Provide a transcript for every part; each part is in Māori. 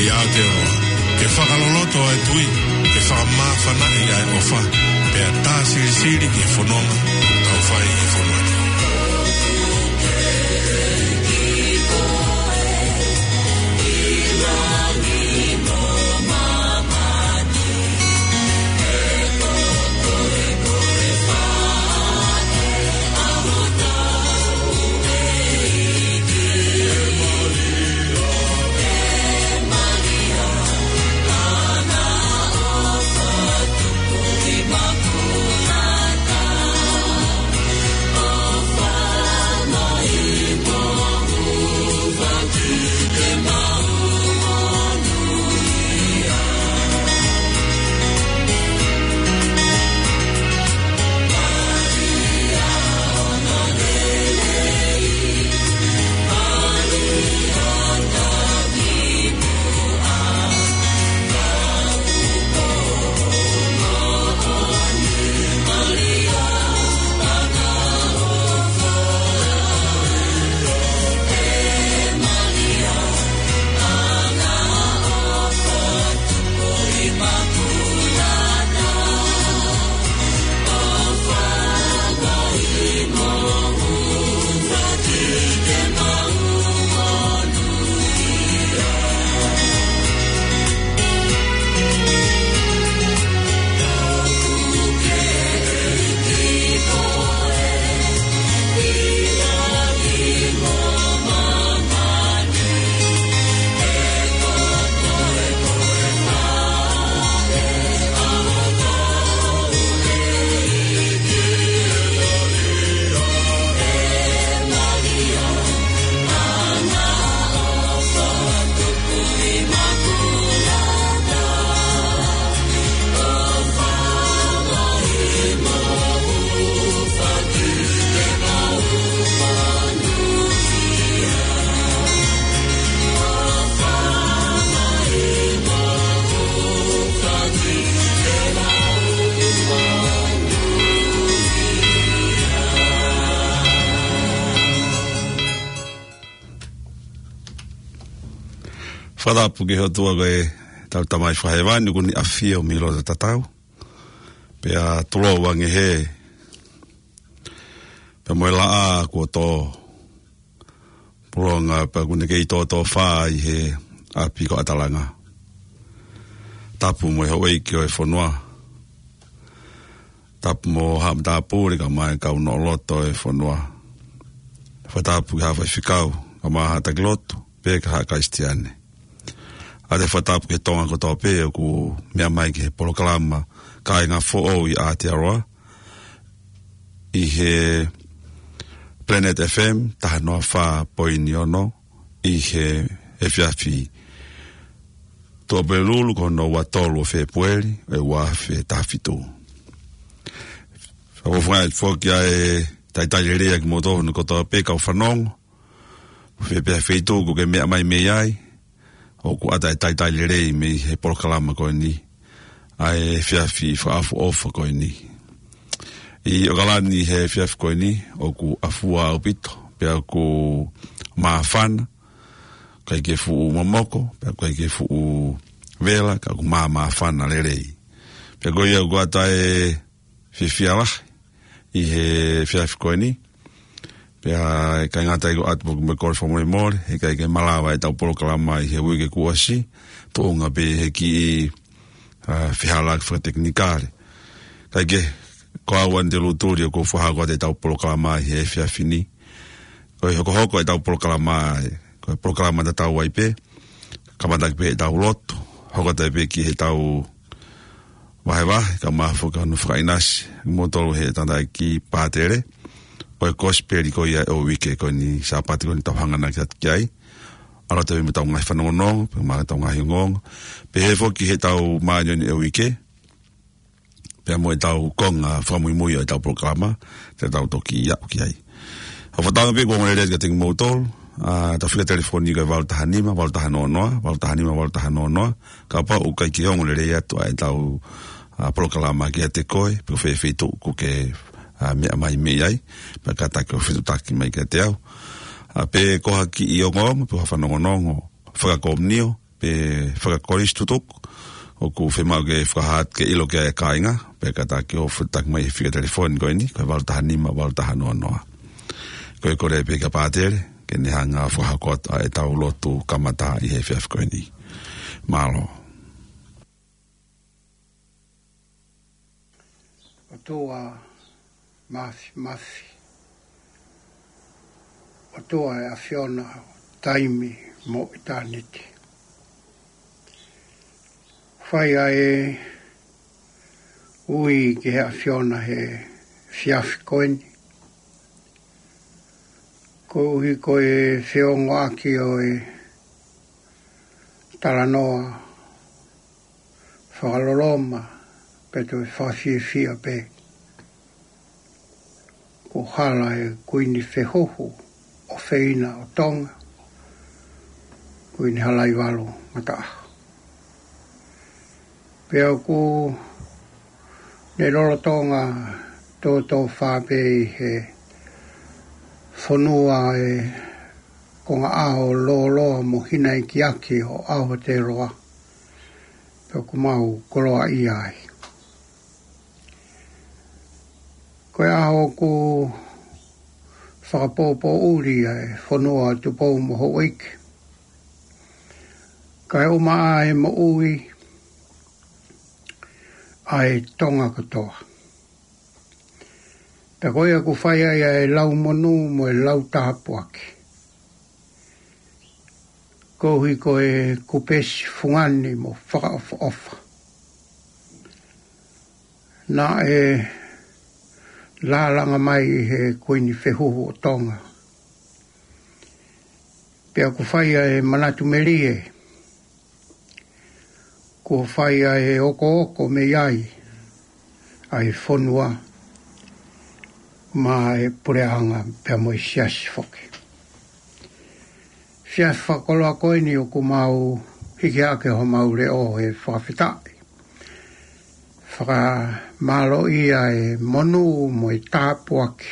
ia te o ke whakaloloto e tui, ke whakamawhana i ai o wha, pea tā siri ke whanonga, tau whai ke whanonga. Whadapu ke hotua koe tau tamai whahewani kuni awhia o milo ta tatau. Pea tulo wange he. Pea moe laa kua tō. Puronga pea kune kei tō whaa i he api ko atalanga. Tapu moe hawai ki oe whanua. Tapu mo hamtapu ni ka mai kau no loto e whanua. Whatapu ki hawai whikau. Ka maha takilotu. Pea ka haka istiane. Ate whatapu ke tonga ko tō pēo ku mea mai ke polokalama ka inga who'o i Aotearoa i he Planet FM taha noa wha poini ono i he whiawhi tō pelulu ko no watolu o Whepueli e wafe tawhitu. Whakofunga e whokia e taitai rea ki motohunu ko tō pēka o whanongo whepea wheitu ko ke mea mai mei ai o ku ata e taitai lerei me he polokalama koe ni ai whiawhi whaafu ofa koe ni i o galani he whiawhi koe ni o ku afua o pito pea ku maafana kai ke fu mamoko pea kai ke fu vela ka ku maafana lerei pea koe ia ku ata e whiawhi i he whiawhi koe ni pea kai ngata i ko atu me kore whamore more he kai ke malawa e tau polokalama i he wike kuasi tōnga pe he ki whihalak whateknikare kai ke ko awan te luturi o ko whahako te tau polokalama i he whiawhini ko i hoko e tau polokalama ko e polokalama ta tau waipe kamatak pe e tau loto hoko te pe ki he tau wahe ka mafuka nu whakainasi motoro he tanda ki pātere ko e kosperi ko ia o wike ko ni sapati ko ni tauhangana ki ati kiai ala te me tau ngai whanongonongo pe ma tau ngai ngongo pe he foki he tau maanyo ni o wike pe mo e tau konga whamui o e tau programa te tau toki ia ki ai o whatanga pe ko ngore ka ting motol ta whika telefoni ka valtahanima ka pa u kai ki hongole rea tu ai tau programa ki ate koe pe whewhitu ko ke mea mai mei ai, pa katake o whitutaki mai kia te au. Pe koha ki i ongo, pe whanongonongo, whakakomnio, pe whakakoris tutuk, o ku whemau ke whakahat ke ilo ke kāinga, pe kata ki o whutak mai whika telefoni koe ni, koe waltaha nima, waltaha noa noa. Koe kore pe ka pātere, ke ne hanga whakakot a e tau lotu kamata i he whiaf koe ni. Malo. O toa mafi. O toa e a whiona taimi mo i tāniti. Whai e ui ki hea whiona he whiafi koeni. Ko uhi ko e whiongo aki o e talanoa whakaloroma pe to e whawhiwhia pe. Ko hala e kuini whehoho o whina o tonga. Kuini halai walo mataha. Pea ku ne rolo tonga tō whape i he whanua e konga aho loa mo hina i ki aki o aho te roa. Pea ku mau koroa i ai. Koe aho ku whakapōpō uri e whanua tupou mo ho wiki. Kai uma ai mo ui ai tonga katoa. Pea koe aku whai ai e lau monu mo e lau tahapuaki. Kohi koe kupesi fungani mo whakaofa ofa. Nā e lālanga mai he koini whehuhu o tonga. Pea ku whai ai manatu merie. Ko whai ai oko me iai, ai whanua, ma e pureanga pia mo i siasi whoki. Siasi whakoloa koeni o ku mau hiki ake ho mau reo e whawhitai. Whaka malo ia e monu mo i tāpuaki.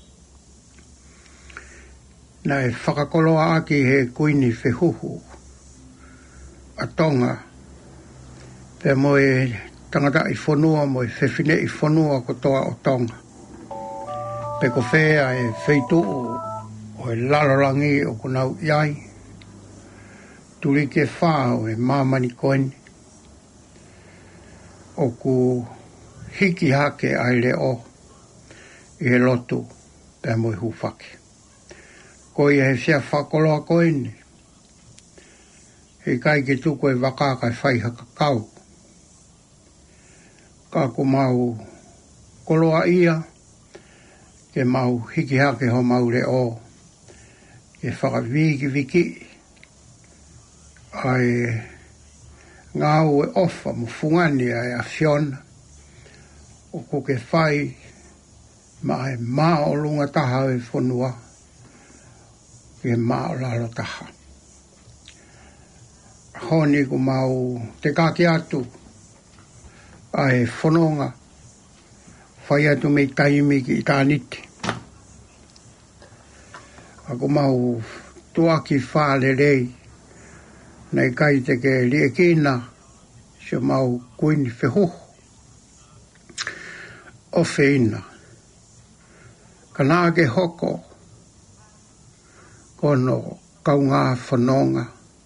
Na e whakakoloa aki he kuini whehuhu, a tonga, pea mo e tangata i whanua mo e whewhine i whanua ko toa o tonga. Pe ko whea e wheitu o e lalorangi o kunau iai. Turi ke whao e mamani koeni. O ku hiki hake ai leo i he lotu pea mo i hufaki. Ko i he whia whakoloa koeni. He kai ke tuko e wakaka e whaiha kakau. Ka ko mau koloa ia, ke mau hiki hake ho mau reo, ke whakawiki wiki, ai ngau e ofa mo fungani ai a whiona, o ko ke whai, ma e maa o lunga taha e whanua, ke maa o lalo taha. Honi ko mau te kaki atu, ai whanonga, whai atu mei taimi ki i tāniti. Ako mau tuaki whāle rei, nei kai te ke liekina, se mau kuini whehoho. O whina, ka nā ke hoko, kono kaunga whanonga,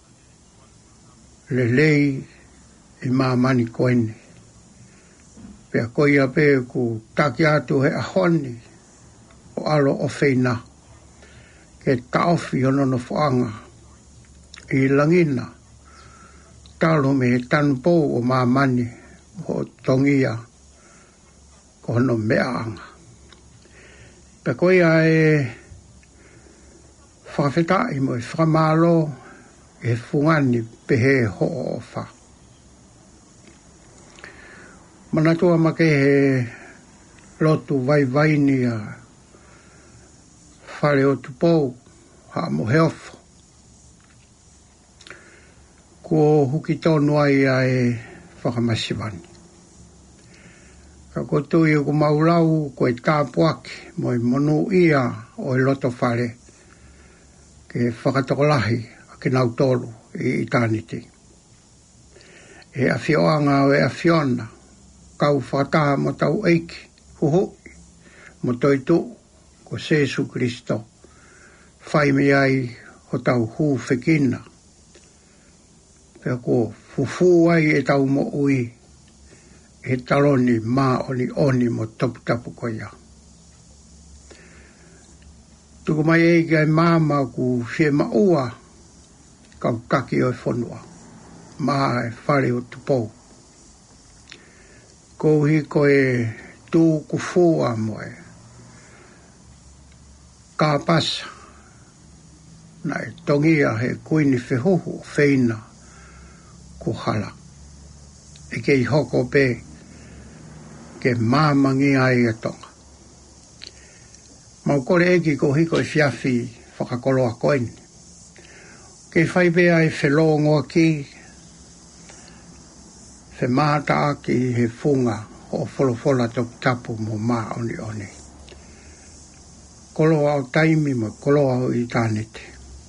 le lei i mamani koeni. Pea koia pe ku taki atu he ahoni o alo o whina ke taofi honono whaanga i langina talo me he tanpo o mamani o tongia ko hono meaanga. Pea koia e whawhetai mo e whamalo e fungani pe he ho o wha. Manatua make he lotu vai a whare o tupou ha mo he ofo. Ko huki tonu ai e whakamasiwani. Ka kotui o ku maulau ko e tāpuaki mo e monu ia o e loto whare ke whakatokolahi a ke nautolu i tāniti. e a fioanga o e a fiona, kau whataha mo tau eiki, huhui, mo toitu, ko Jesu Kristo, whai me ai ho tau hu whekina. Pea ko fufu ai e tau mo ui, e taloni mā oni mo tapu koia. Tuku mai e kai māma ku whie maua, kau taki o e whanua, mā e whare o tupou. Ko hi ko e tū ku fua mo e, ka pasa, na e tongia he kuini whehoho, wheina, ko hala. E kei hoko pe, ke māmangi ai e tonga. Mau kore eki ko hiko e whiawhi whakakoloa koini. Kei whai pe ai whelongoa ki, whe māta aki he funga o wholofola tapu mo mā oni. Koloa o taimi mo koloa o i tānete.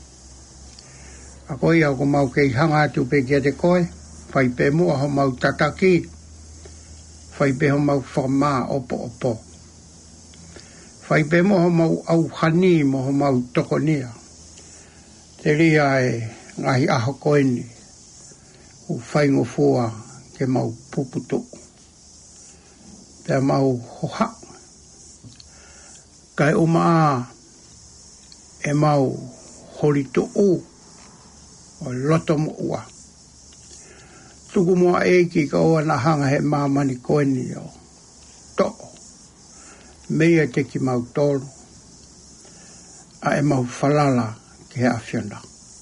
A koi au ko mau kei hanga atu pe kia te koe, whai pe mua ho mau tataki, whai pe ho mau whamā opo. Whai pe mua ho mau au hani mo ho mau tokonia. Te ria e ngahi aho koeni, u whaingo fua ke mau puputu. Pea mau hoha. Kai umaa e mau horitu u. O loto mo ua. Tuku mua eiki ka oa na hanga he mamani koeni o to'o. Meia te ki mau tolu. A e mau falala ki he awhiona.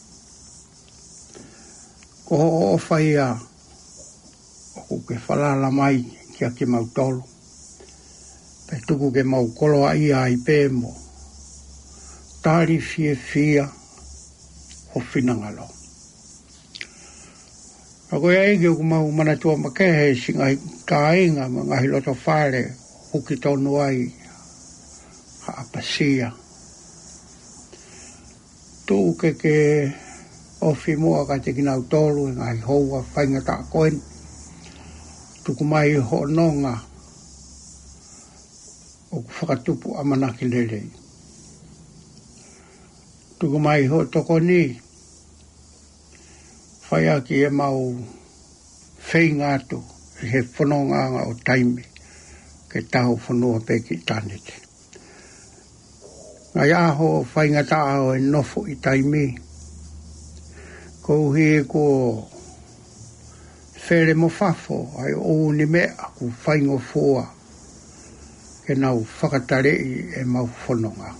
Ko ho o whaia o ke falala mai ki a ki mau tolu. Pe tuku ke mau koloa ia i pēmo. Tari fia ho whinangalo. Ako ia ege o mau manatua makehe singa ka inga ngahi loto whare uki tonu ai ha apasia. Tu ke ofi mua ka te kinau tolu ngahi houa whainga ta koen. Tuku mai ho nonga o whakatupu amanaki lelei. Tuku mai ho toko ni whai aki e mau whainga atu he whanonganga o taimi ke taho whanua pe ki tānete. Ngai aho whainga tāo e nofo i taimi ko hi ko where mo whafo ai o ni mea ku whaingo fua ke nau whakatarei e mau whanonga.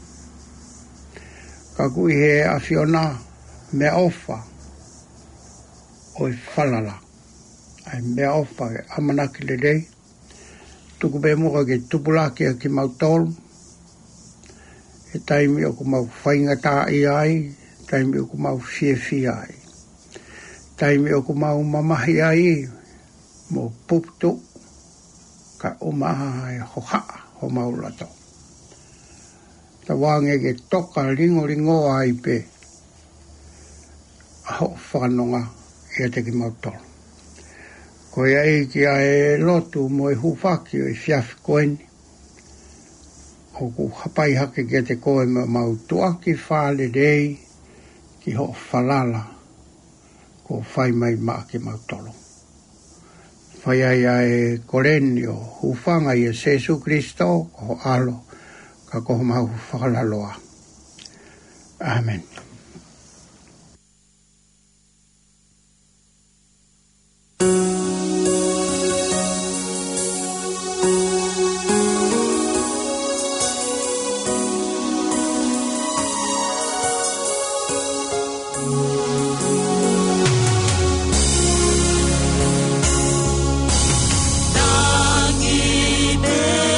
Ka kui he awhiona mea ofa o i whalala. Ai mea ofa e amanaki le rei. Tuku be muka ke tupulaki a ki mau tolu. E taimi o ku mau whainga tā i ai. Taimi o ku mau fie ai. Taimi o ku mau mamahi ai. Mo puputu. Ka umaha e hoha ho mau lato. Ta wange ke toka ringo ai pe. Aho whanonga. Ia te ki mau tolu. Ko ia ki a e lotu mo e hufaki o e whiawhi koeni. O ku hapai hake ki a te koe mau tuaki whale rei ki ho whalala ko whai mai maa ki mau tolu. Whai ai a e koreni o hufanga i a Jesu Kristo ko alo ka ko mau whalaloa. Amen.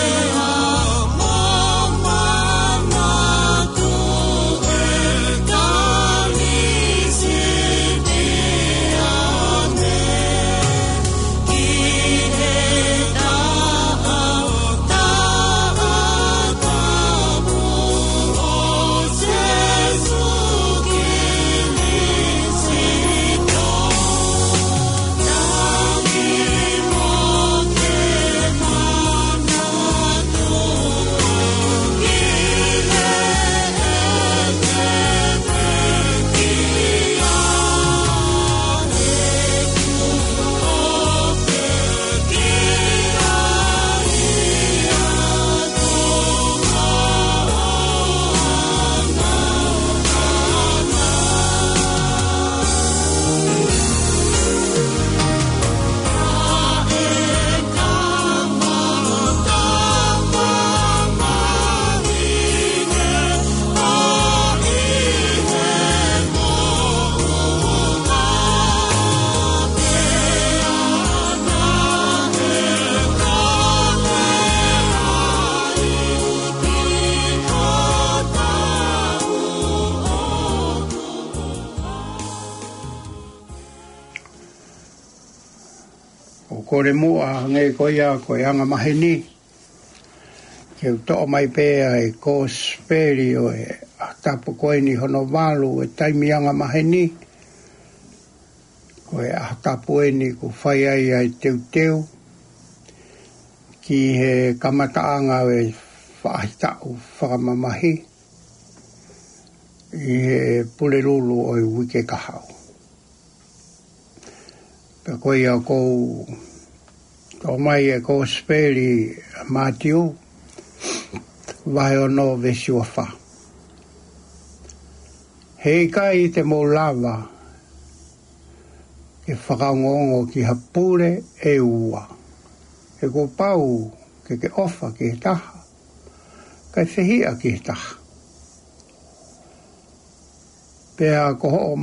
God. O kore mua nge koia koe anga maheni. Ke utoa mai pēa e Gosperi o e tapu koe ni hono walu e taimi anga maheni. Koe a tapu e ni ku whai ai teu. Ki he kamataanga e whaahitau whakamamahi. I he pulelulu o i wike kahau. Pe koe ia kou tō mai e Gosperi Matiu. Vai o no vesiua wha. Hei kai te mō lava ke whakaongongo ki hapure e ua. He ko pau ke ofa ki he taha. Kai whihia ki he taha. Pea koho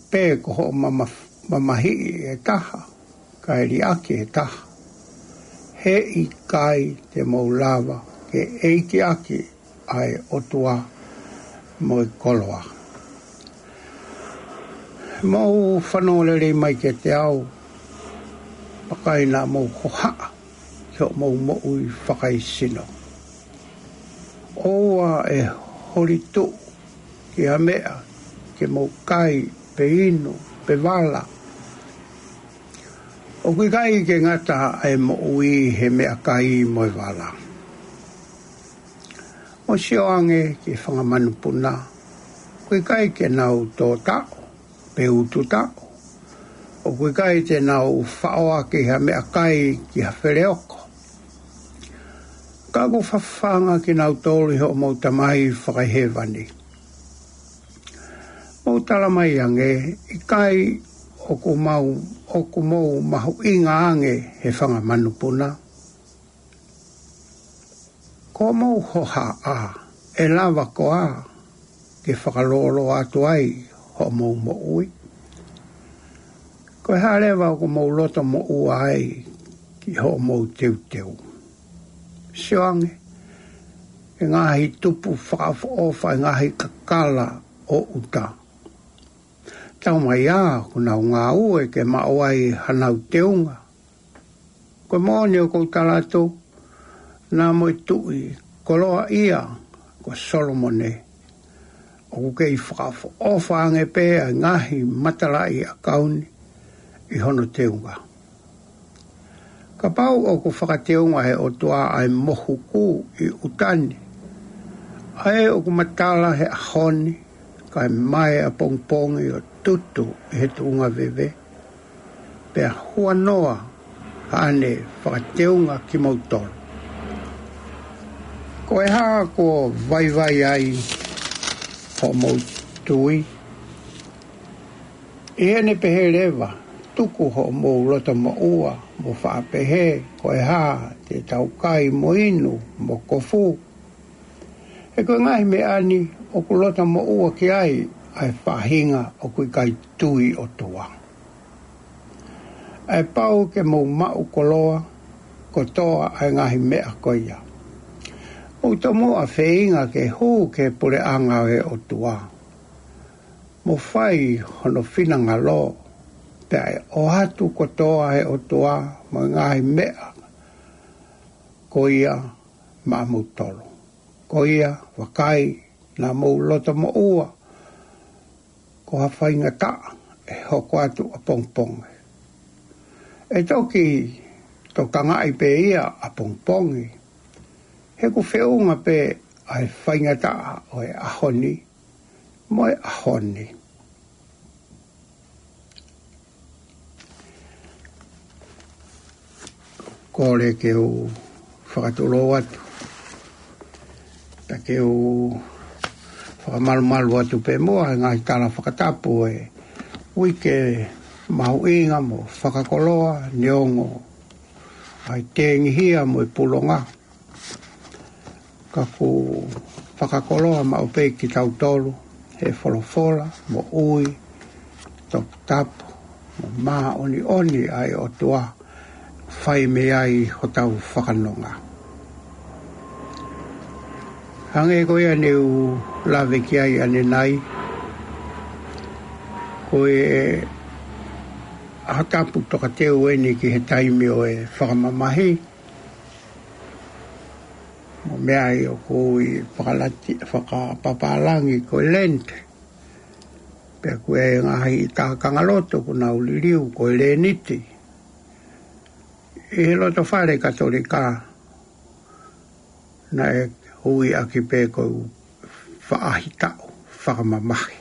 mamahi e taha. Kai ri aki he taha. He i kai te mō lava ke eiki aki ai otua mo i koloa. Mau whanolere mai ke te au pakaina mau kohaa ke mau moui whakaisino. Oa e horitu ki a mea ke mau kai pe inu pe wala. O kui kai ke ngata e moui he mea kai mo i wala. O sio ange ki whangamanupuna. Kui kai ke nau tō tau, pe utu tau. O kui kai te nau whaoa ki ha mea kai ki ha whereoko. Ka ku whawhanga ki nau tōli ho mau tamai whakaihewani. Mau tala mai ange, i kai oku mau mahu inga ange he whangamanupuna. Ko mau hoha a, e lava ko a, ke whakalolo atu ai, ho mau moui. Ko hea lewa ko mau loto mo'u ai, ki ho mau teu. Sioange, e ngahi tupu whakafofa, e ngahi kakala o uta. Tau mai a, kuna ngā ue ke maoai hanau teunga. Ko mōni o kou talatu, nā moi tui, koloa ia, ko Solomone. O kei whakafo ofa ange pēa ngahi matalai a kauni i hono teunga. Ka pau o ko whakateunga he o tua ai mohuku i utani. Ai o ko matala he ahoni, kai mai a pongpongi o tutu i he tuunga veve. Pea hua noa hane whakateunga ki mautoro. Ko e haa ko vai ai ho mau tui. I hene pehe lewa, tuku ho mau lota mo ua, mo whaapehe, ko e haa te taukai mo inu, mo kofu. E koe ngahi me ani, o ku lota mo ua ki ai whahinga o kui kai tui o tua. Ai pau ke mau mau koloa, ko toa ai ngahi mea koia. O tomo a wheinga ke hū ke pure anga e o tua. Mo whai hono whinanga lo, te ai o hatu kotoa e o tua, mo ngai mea, koia ma mutolo. Koia, wakai, na mou lota mo ua, ko ha whainga taa, e hoko atu a pongponge. E toki, to kangai pe ia a pongponge, he ku whiunga pe ai whaingata o e ahoni, mo e ahoni. Kore ke u whakatolo atu, ta ke u whakamalu atu pe moa, ngai tala whakatapu e wike mahu inga mo whakakoloa, niongo, ai tengi hia mo e pulonga. Ka ku whakakoloa ma upe ki tautolu, he wholofola, mo ui, tok tapu, mo maa oni ai o tua, whai me ai ho tau whakanonga. Hange koe ane u lawe ki ai ane nai, koe hatapu toka teo eni ki he taimi o e whakamamahi. Mo mea i o ko i whakapapalangi ko i lente. Pea kue ngahi i tā kangaloto ko na uliriu ko i le niti. I he loto whare katolika na e hui aki pe ko whaahi tau, whakamamahi.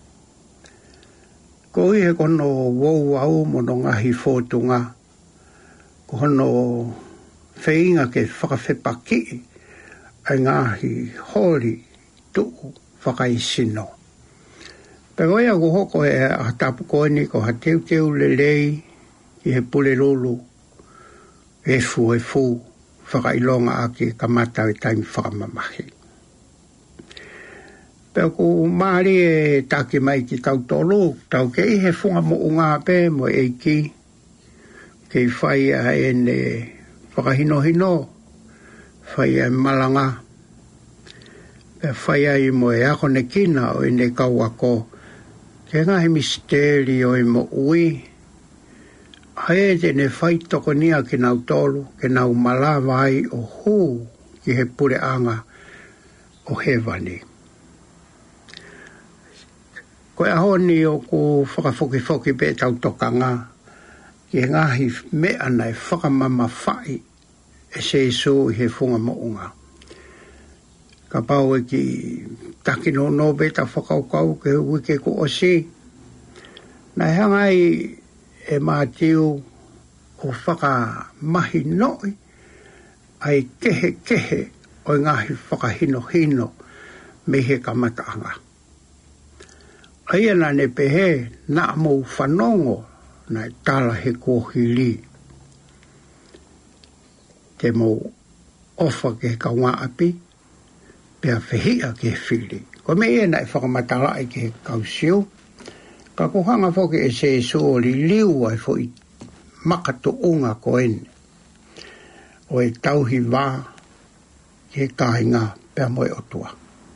Ko i he kono wou au mo no ngahi fōtunga, ko hono wheinga ke whakawhepaki ai ngahi hori tuku whakaisino. Pero ia ko hoko e a tapu koeni ko ha teu lelei ki he pule lulu e fu whakailonga aki kamata e taimi whakamamahi. Pero ko maari e taki mai ki tau tolu, tau ke i he funga mo unga pe mo eiki, ke i whai a ene whakahino, whai a malanga, pe whai a i mo e ako ne kina o ene kauako, ke ngahi misteri o i mo ui, hae te ne whai toko nia ki nau tolu, ke nau malawa ai o hū ki he pure anga o hewani. Koe ahoni o ko whakafoki pe tau tokanga ki ngahi mea nei whakamama whai e se so i he funga mounga. Ka pau e ki takino no be ta whakaukau ke wike ko osi. Nai hangai e mātiu o whakamahi noi ai kehe o ngahi whakahino me he kamataanga. Aia na ne pehe na mou whanongo na tala he kohili. Te mou ofa ke kaunga api, pea whehia ke whiri. Ko me e na e whakamatala ai ke kausiu, ka kohanga whoke e se so li liu ai fo i makato unga ko ene. O e tauhi wā ke kāinga pea moe otua.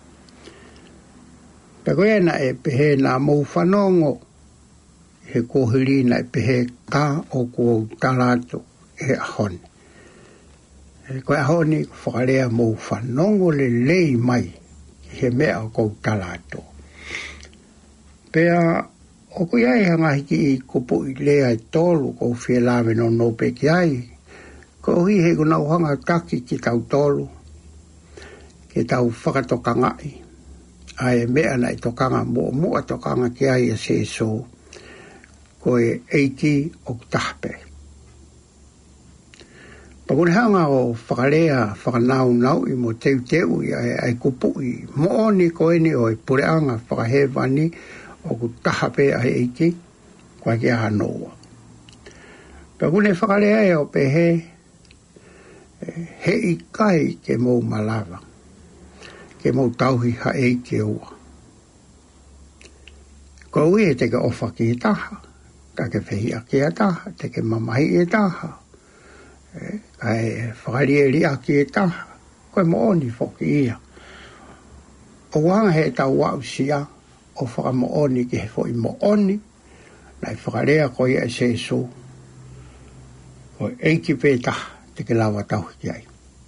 Peko e na e pehe na mou whanongo he kohiri na e pehe ka o ko talato e ahoni. Ko ahoni whakarea mou whanongo le lei mai he mea o ko talato. Pea o ko iai hanga hiki i kupu i lea i tolu ko whie lawe no no pe ki ai. Ko hi he kuna uhanga taki ki tau tolu ke tau whakatokangai. Ai mea na i tokanga mua tokanga ki ai e se so ko e eiki o tahpe. Pakune hanga o whakarea whakanau i mo teu i ai kupu i mooni ko eni o i pureanga whakahewani o ku tahpe ai eiki kwa ki a hanoa. Pakune whakarea e o pehe he i kai ke mou malawa. Ke mou tauhi ha e ke ua. Ko ui e te ke ofa ki e taha, ka ke whehia ki e taha, te ke mamahi e taha, ka e whakari e ria ki e taha, koe mooni whoki ia. O wanga he tau wau sia, o whaka mooni ki he whoi mooni, nai whakarea ko ia e se so, ko eiki pe taha, te ke lawa tauhi ki ai.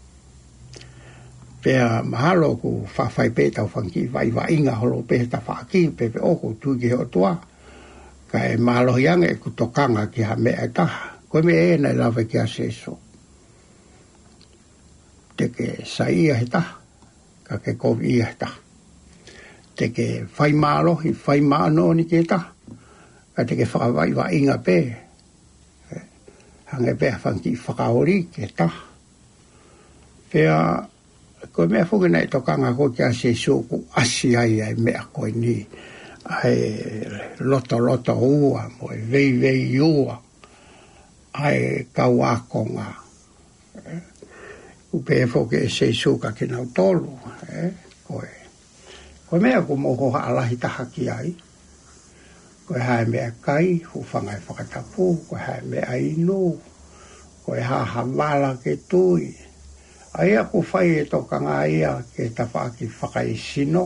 Pea mahalo ku whawhai pe tau whanki vai inga holo pe ta whaaki pe oko tui ki he otua. Ka e mahalo hianga e ku tokanga ki ha mea taha. Koe me e nei lawe ki a seso. Te ke sa ia he taha. Ka ke kovi ia he taha. Te ke whai mahalohi, whai maano ni ki he taha. Ka te ke whakawai inga pe. Hange pe whanki whakaori ki he taha. Pea ko mea whuki nei tokanga ko kia se suku asi ai mea koe ni ai loto ua mo e vei ua ai kauakonga upe e whuki e se suka ki nau tolu koe mea ko moho alahi taha ki ai koe hae mea kai hufanga e whakatapu koe hae mea inu koe haha wala ke tui Aia ko whai e tokanga ia ke tawhaki whakaisino.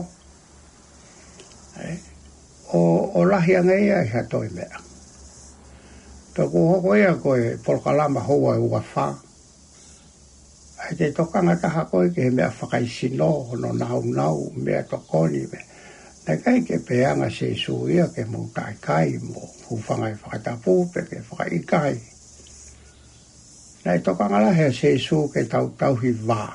O lahi anga ia i hatoi mea. Toko hoko ea koe polokalama hoa e ua wha. Ai te tokanga taha koe ke he mea whakaisino no nau mea tokoni me. Nei kai ke peanga se suia ke mo kai mo hufanga e whakatapu pe ke whakaikai. Nei tokanga la he se su ke tau hi wā.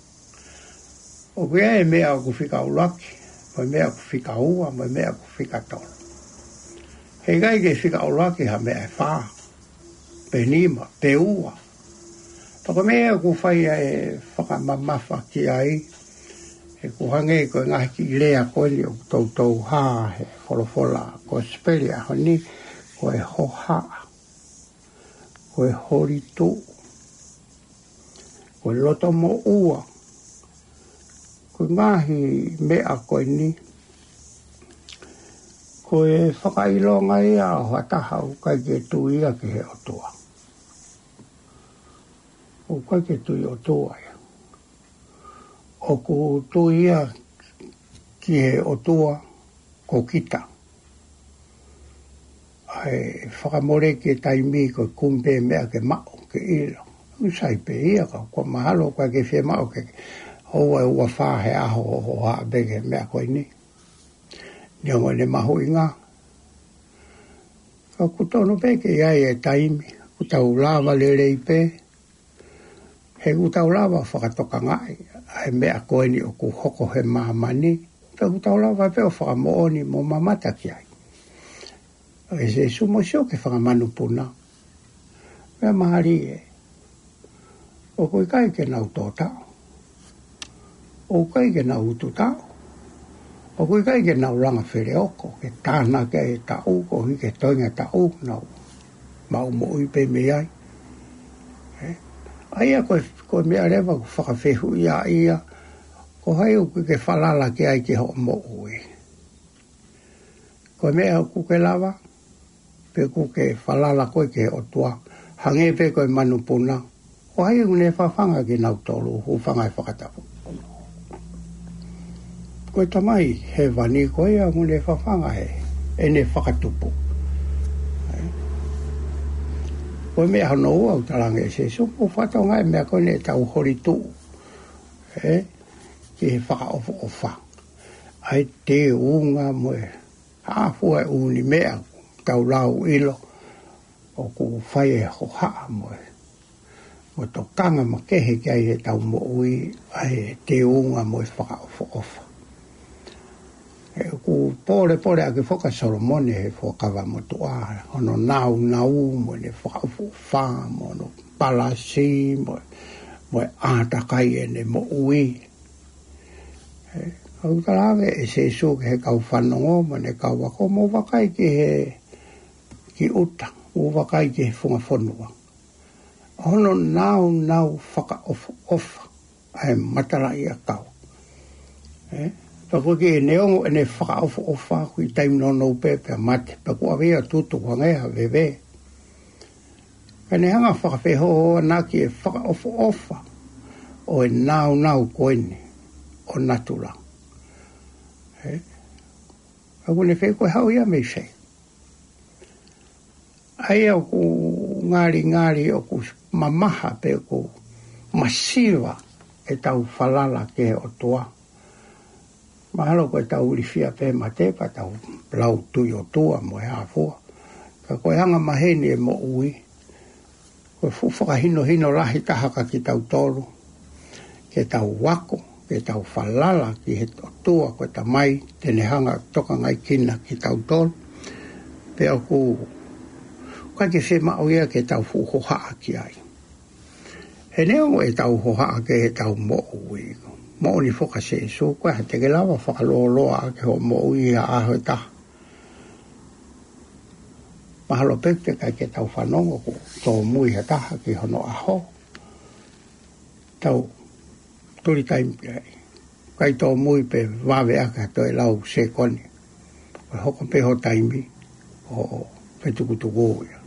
O kia e mea ku whika ulaki, mo mea ku whika ua, mo mea ku whika tolo. He kai ke whika ulaki ha mea e whā, pe nima, pe ua. Toko mea ku whaia e whakamamafa ki ai, e ku hange ko ngahi ki lea koe ni o tau haa he wholofola ko speli a honi, ko e hoha, ko e horitu, ko e loto mo ua, ko ngahi mea koe ni, ko e whakailonga ia o hataha o kai ke tuia ki he otua. O kai ke tui otua ia. O ku tuia ki he otua ko kita. Ai whakamore ke taimi ko kumpe mea ke mao ke ilo. Usai pe ia ka ko mahalo kai ke whe mao ke hoa e ua whahe aho o haa bege mea koe ni. Niongo ne mahu inga. Ka kutono peke iai e taimi. Kutau lava lelei pe. He kutau lava whakatoka ngai. Ai mea koe ni o ku hoko he mahamani. Pe kutau lava pe o whakamooni mo mamata ki ai. E se sumo sio ke whakamanu puna. Mea mahari e. O koe kai ke nau tō tau. O kai ke nau utu tau. O koe kai ke nau langa where oko. Ke tāna ke e tau. Ko hi ke toinga tau. Nau mau mo uipe me ai. Aia koe mea rewa ku whakawhehu ia. Ko hai uku ke whalala ke ai ke ho mo ui. Koe mea uku ke lava. Pe ku ke whalala koe ke o tua. Hange pe koe manu puna. Ko hai uku ne whawhanga ke nau tolu. Hu whangai whakatapu. Koe tamai he wani koe a mune whawhanga he. E ne whakatupu. Koe mea hano ua au talange e se supu whatau ngai mea koe ne tau hori tu. Ki he whaka ofa. Ai te unga moe. Hāfua e uni mea tau lau ilo. O ku whai e hoha moe. Mo to kanga ma kehe ki ai e tau mo ui. Ai te unga moe whaka ofa. E ku pore a ke whaka Solomone he whakawa mo tua. Ono nau mo ne whaka mo no palasi mo ātakai e ne mo ui. Au talawe e se su ke he kau whanongo mo ne kau wako mo wakai ki he ki uta. Mo wakai ki he whunga whanua. Ono nau whaka ofa. Ai matala ia kau. Pako ki e neongo e ne whaka ofa kui taim no pepe mate. Pako awea tutu wangea wewe. Ka ne hanga whakawheho na ki e whaka ofa. O e nau koene. O natula. Pako ne wheko hau ia me se. Ai au ku ngari o ku mamaha pe ku masiva e tau whalala ke o toa. Mahalo koe tau urifia pe mate pa tau lau tui o tua mo e hafua. Ka koe hanga maheni e mo ui. Koe fufaka hino lahi tahaka ki tau tolu. Ke tau wako, ke tau whalala ki he o tua koe ta mai. Tene hanga toka ngai kina ki tau tolu. Pe au ku kake whema au ia ke tau fuhohaa ki ai. He neo e tau hohaa ke he tau mo ui. Mo ni foka se so ko ha te lawa fa lo ke ho mo i a ho ta. Pa lo pekte ka ke tau whanongo ko to mui ha ta ki hono a ho. Tau turi taim kai to mui pe vave aka to e lau se koni. Ko hoko pe ho taimi o pe tukutuku ia.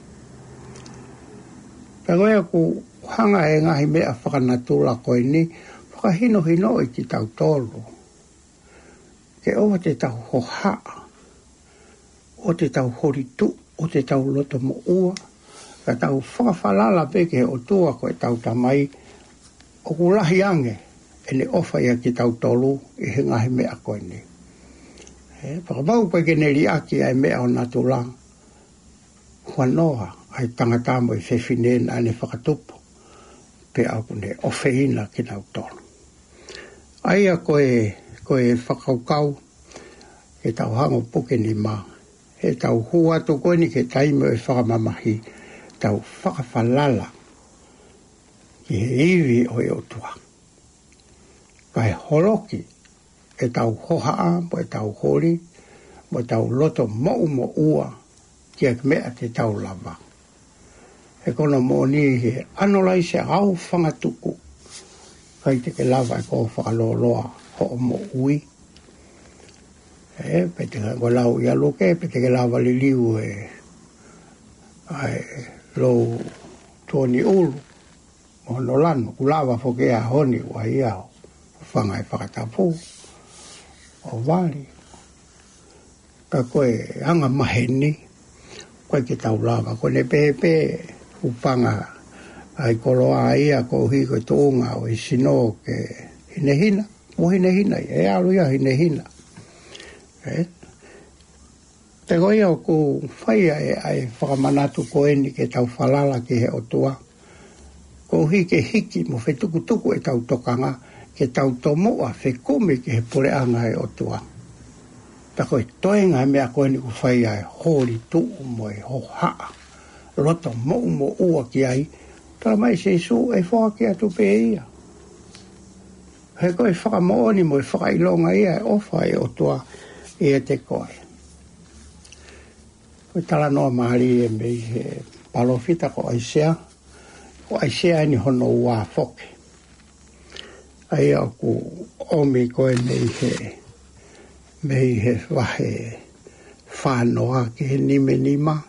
Pagoe ku hanga e ngahi mea whakanatula koe ni ka hino e ki tau tolu. Ke o te tau hoha, o te tau horitu, o te tau loto mo ua, ka tau whakawhalala peke o tua koe tau tamai o kulahi ange e le ofa ia ki tau tolu i he ngahi mea koe ni. Whakamau koe ke neri aki ai mea o natulang whanoa ai tangata mo i whewhinena ane whakatupu pe au kune ofeina ki tau tolu. Aia koe whakaukau e tau hango puke ni maa. E tau hua to koe ni ke taimo e whakamamahi tau whakawhalala ki he iwi o e otua. Kai holoki e tau hohaa mo e tau hori mo e tau loto mo ua ki e mea te tau lava. E kono mo ni he anolai se au whangatuku kai te ke lava e ko whakaloloa ho mo ui. Pe te ka lau ia loke, pe te ke lava li liu lo toni ulu o no lano, ku lava foke a honi wa iao, whanga e whakatapu o wali. Ka koe anga maheni, koe ki tau lava, koe ne pepe upanga ai koloa ia ko hi koe toonga o i sino ke hinehina, mo hinehina, e alu ia hinehina. Te koe au ku whaia e ai whakamanatu koe ni ke tau whalala ki he otua. Ko hi ke hiki mo whetukutuku e tau tokanga ke tau tomoa whekumi ki he poreanga e otua. Ta koe toenga mea koe ni ku whaia e hori tuu mo e ho haa. Roto mo ua ki ai. Tala mai se su e whaka ki atu pe ia. He koe whakamooni mo e whakailonga ia e ofa e otua e te koe. Koe tala noa mahari e mei he palofita ko aisea. Ko aisea ni hono ua foke. Ai au ku omi koe mei he wahe whanoa ki he nime nima.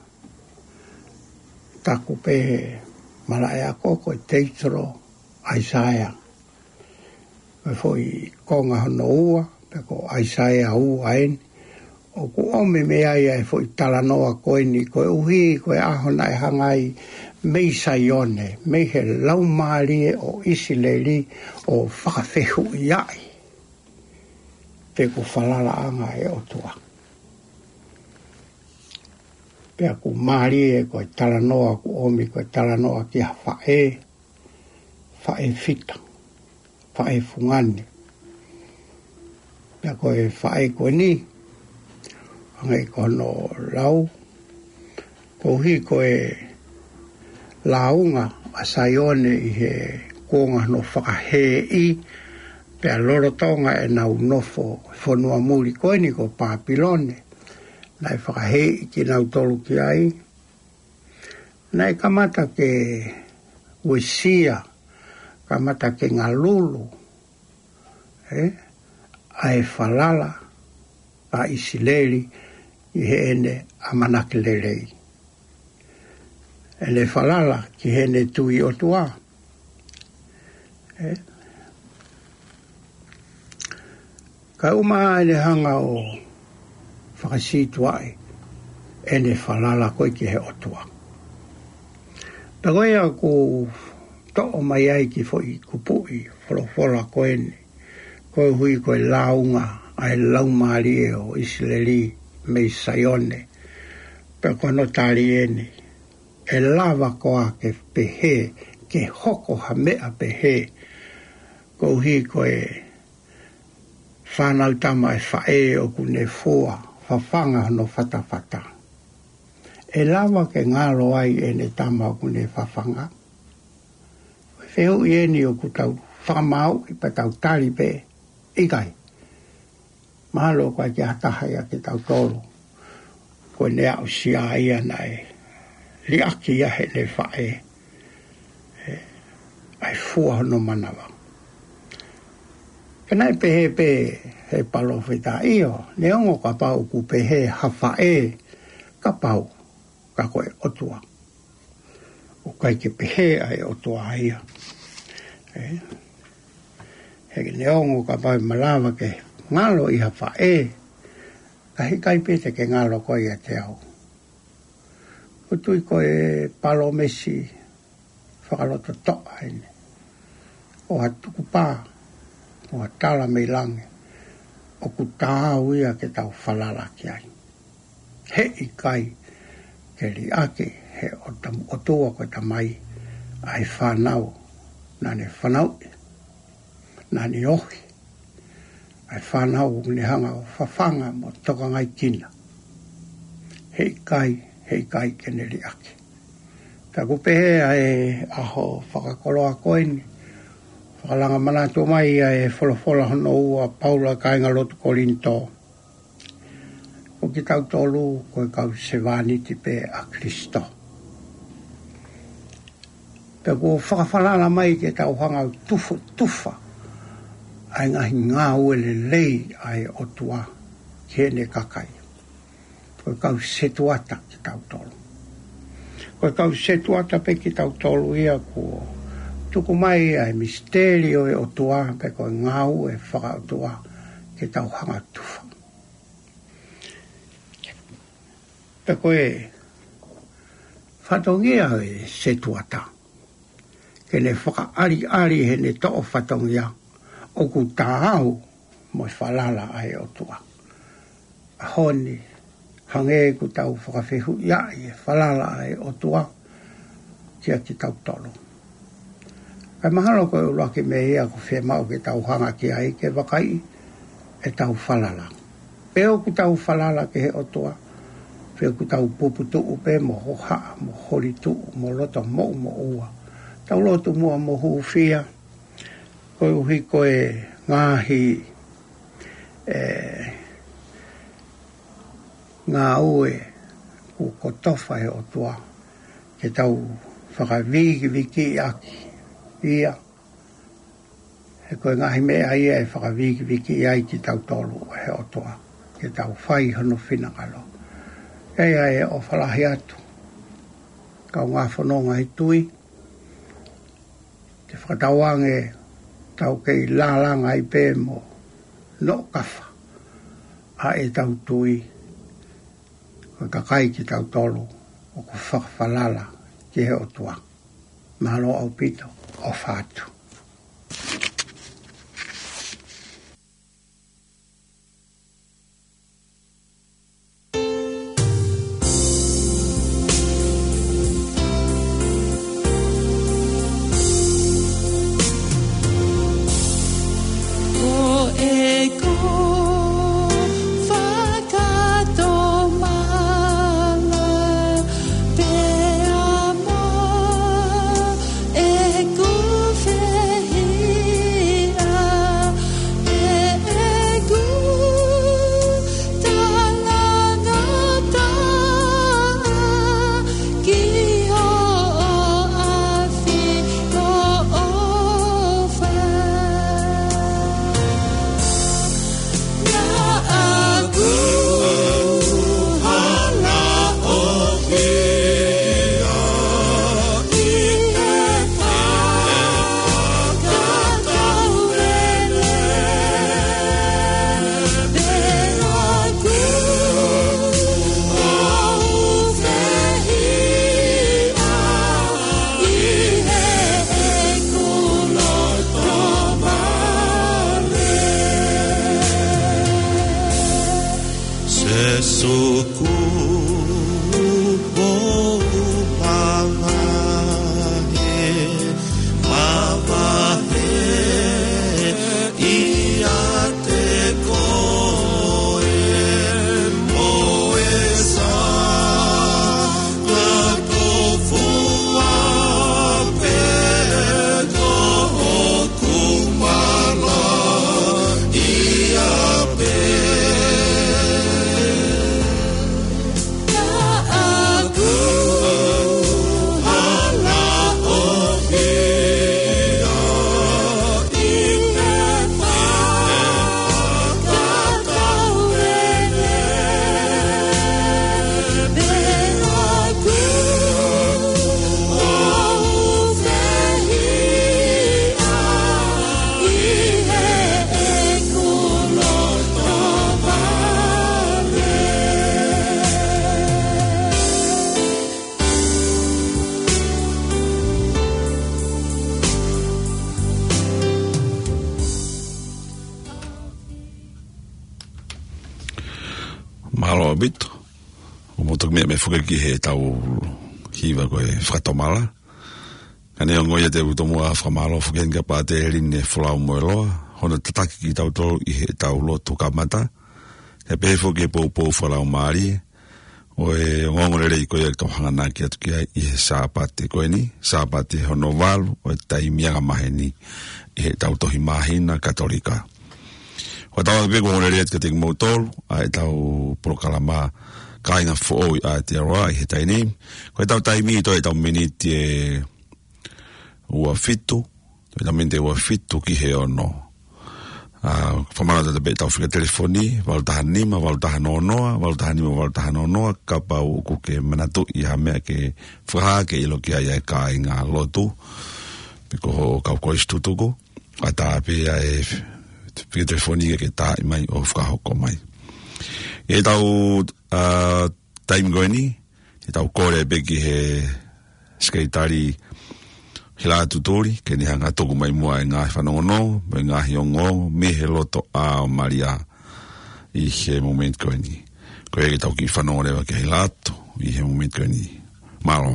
Taku pe malai ako koe teitoro Aisaia. Me foi konga hono ua. Peko Aisaia ua eni. O ku ome mea ia e foi talanoa koe ni koe uhi, koe ahona e hangai mei saione, mei he laumaarie o isileri o whakawhehu iai. Te ku whalala anga e otua. Pea ku maarie koe talanoa ku omi koe talanoa ki ha whae fita, whae fungane. Pea koe whae koe ni, angai kono lau, kohi koe launga a saione i he kuonga no whakahe i, pea lorotonga e nau nofo whanua muri koe ni ko Papilone, nai whakahe i ki nau tolu ki ai, nai kamata ke Wesia, kamata ke Ngalulu, ai whalala, a isileri, i he ene amanakilelei. Ele whalala ki he ne tui o tua. Ka uma ene hanga o whakasitu ai, ene whalala koe ki he o tua. Ta koe a ku to'o mai ai ki foi kupui, wholofola koe ni, koe hui koe launga, ai laumarie o Isileri mei saione pe kono talieni e lava koa ke pehe ke hoko ha mea pehe ko hi koe whanau tama e whae o kune fua whawhanga no whatawhata e lava ke ngalo ai e ne tama o kune whawhanga wheu i eni o kutau whamau i patau tali pe ikai mahalo koe ki hatahaya ki tau tolu. Koe nea o sia ia nai. Liaki ia he ne whae. Ai fua hono manawa. Ke nai pehe he palofita io. Ne ongo ka pau ku pehe ha whae. Ka pau. Ka koe otua. O kai ke pehe ai otua ia. He ne ongo ka pau malawa ke ngalo i ha whae, ka hikai pete ke ngalo koe a te au. Ko tui ko e palo mesi whakaloto toa ene. O hatuku pā, o hatala mei lange, o ku tāu ia ke tau whalala ki ai. He i kai, ke li ake, he o tua ko ta mai, ai whanau, nane whanau, nane ohi, ai whanau ni hanga o whawhanga mo toka ngai kina. He i kai ke ne li ake. Ta kupehea e aho whakakoloa koeni, whakalanga manatu mai e wholofola hono ua Paula kainga lotu kolinto. Ko ki tau tolu koe kau sevani tipe a Kristo. Pe ko whakawhalala mai ke tau hanga tufa. Ai ngahi ngā uele lei ai otua kene kakai. Koe kau setuata ki tau tolu. Koe kau setuata pe ki tau tolu ia ko tuku mai ai misterio e otua pe koe ngau e whaka otua ke tau hanga tufa. Pe koe whatongia e setuata. Ke ne whaka ari he ne to'o whatongia o ku tāau mo whalala ai otua. Ahoni hange ku tau whakawhehu ia e whalala ai otua kia ki tau tolo. Kai mahalo koe uloake me ia ko whemau ke tau hanga ki ai ke wakai e tau whalala. Peo ku tau whalala ke he otua, peo ku tau puputu upe mo hoha, mo horitu, mo loto mo ua. Tau lotu mua mo huwhia, koe uhi koe ngahi ngā ue ku kotofa he otua, ke tau whakawiki aki ia. He koe ngahi mea ia e whakawiki ai ki tau tolu he otua, ke tau whai hono whinangalo. Eia e o whalahi atu, kau ngā whanonga he tui, te whakatawange tau kei lālanga i pē mo no kawha, a e tau tui, koe kakai ki tau tolu, o ku whakawhalala ki he otua. Mahalo au pito, o whātu. bito. O moto me fuka ki he tau hiva koe whakatomala. Kane o ngoia te utomua whakamalo whakenga pa te herine whalau moeloa. Hona tataki ki tau tolu i he tau loto kamata. He pehefo ke pou whalau maari. O e ngongore rei koe tau hangana ki atu kia i he sāpate koe ni. Sāpate hono walu o e tai mianga mahe ni i he tau tohi mahina katolika. Wa tau pe ko ngore rei atu ka te ngmautolu a e tau prokalama kainga fo a te aroa i he tai ni. Koe tau tai mi to e tau miniti e ua fitu. E tau mente ua fitu ki he ono. Whamana te pe tau whika telefoni, walutahan nima, walutahan onoa, ka pau ko ke manatu i ha mea ke whaha ke ilo ki aia e ka i ngā lotu, piko ho kau koe stutuku, a tā pe e whika telefoni ke tā i mai o whakahoko mai. E tau taimi koe ni, e tau kore pe ki he skaitari hila tutori, ke ni hanga toku mai mua e ngahi whanongono, mai ngahi ongo, me he loto a o Maria i he moment koe ni. Koe e tau ki whanongorewa ke hila atu i he moment koe ni. Malo.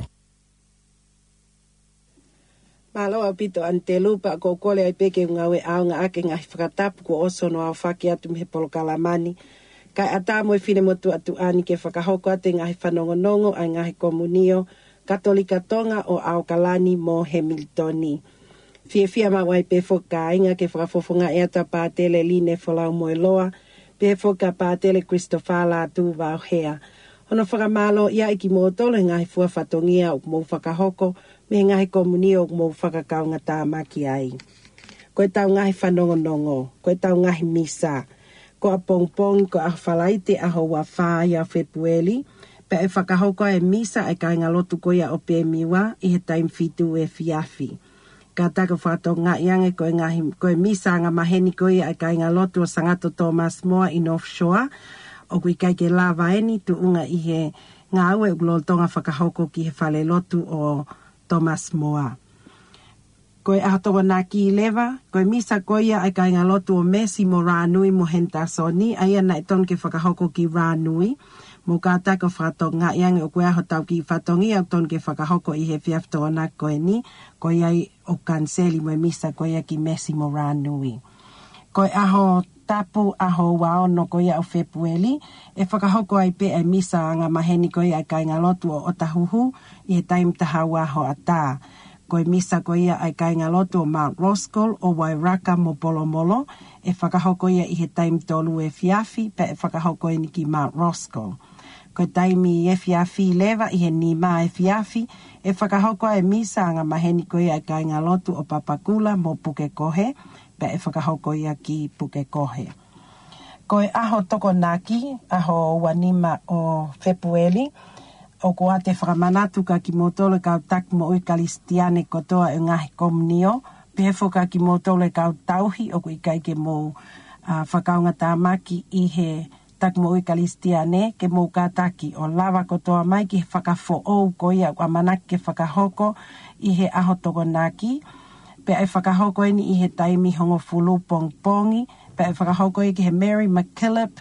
Malo a pito ante lupa ko kole ai peke ngawe au nga ake ngahi whakatapu ko oso no au whaki atu me he polokalamani. Kai ata mo e whine motu atu ani ke whakahoko ate ngahi whanongonongo ai ngahi komunio, Katolika tonga o Aukalani mo Hamiltoni. Fia mawai pe foka inga ke whakafofonga eata pātele line whalau moeloa, pe foka pātele Christopher la tu vau hea. Hono whakamalo ia iki mōtolo ngahi fua whatongia o mou whakahoko, me ngahi komunio o mou whakakaunga tāmaki ai. Koe tau ngahi whanongonongo, koe tau ngahi misa, ko a pongpong ko a whalaite aho wa whāia Februeli, pe e whakahoko e misa e kai ngā lotu koia o pe miwa i he taim fitu e fiafi. Ka taka whato ngā iange koe misa ngā maheni koia e kai ngā lotu o Sangato Thomas Moa i North Shore, o kui kai ke lava eni tu unga i he ngā aue u loltonga whakahoko ki he whale lotu o Thomas Moa. Koe ahatoa nā ki lewa, koe misa koia e kai ngā lotu o Messi mo Rānui mo Hentasoni, aia na e ton ke whakahoko ki Rānui, mo ka taka whātong ngā iange o koe aho tau ki whatongi au ton ke whakahoko i he whiaftoa nā koe ni, koe ai o kanseli mo e misa koe ki Messi mo Rānui. Koe aho tapu aho waono koe au Februeli, e whakahoko ai pe e misa ngā maheni koe ai kai ngā lotu o Otahuhu i he taim taha waho a tā. Koe misa koe ai kai ngā lotu o Mount Roskill o Wairaka mo Polomolo, e whakahoko ia i he taim tolu e fiafi, pe e whakahoko ni ki Mount Roskill. Koe taimi e fiafi lewa i he nima e fiafi, e whakahoko e misa ngā maheni koe ai kai ngā lotu o Papakula mo Pukekohe, pe e whakahoko ia ki Pukekohe. Koe aho toko naki, aho wanima o Februeli, o ko ate whakamanatu ka ki motole kau tak mo ui kalistiane kotoa e ngahi komunio, pehefo ka ki motole kau tauhi o kui kai ke mo whakaunga tāmaki i he tak mo ui kalistiane ke mo kātaki o lava kotoa mai ki he whakafo ou ko ia o amanaki ke whakahoko i he aho toko naki, pe ai whakahoko ni i he taimi hongo fulu pongpongi, pe ai whakahoko i ki he Mary McKillop,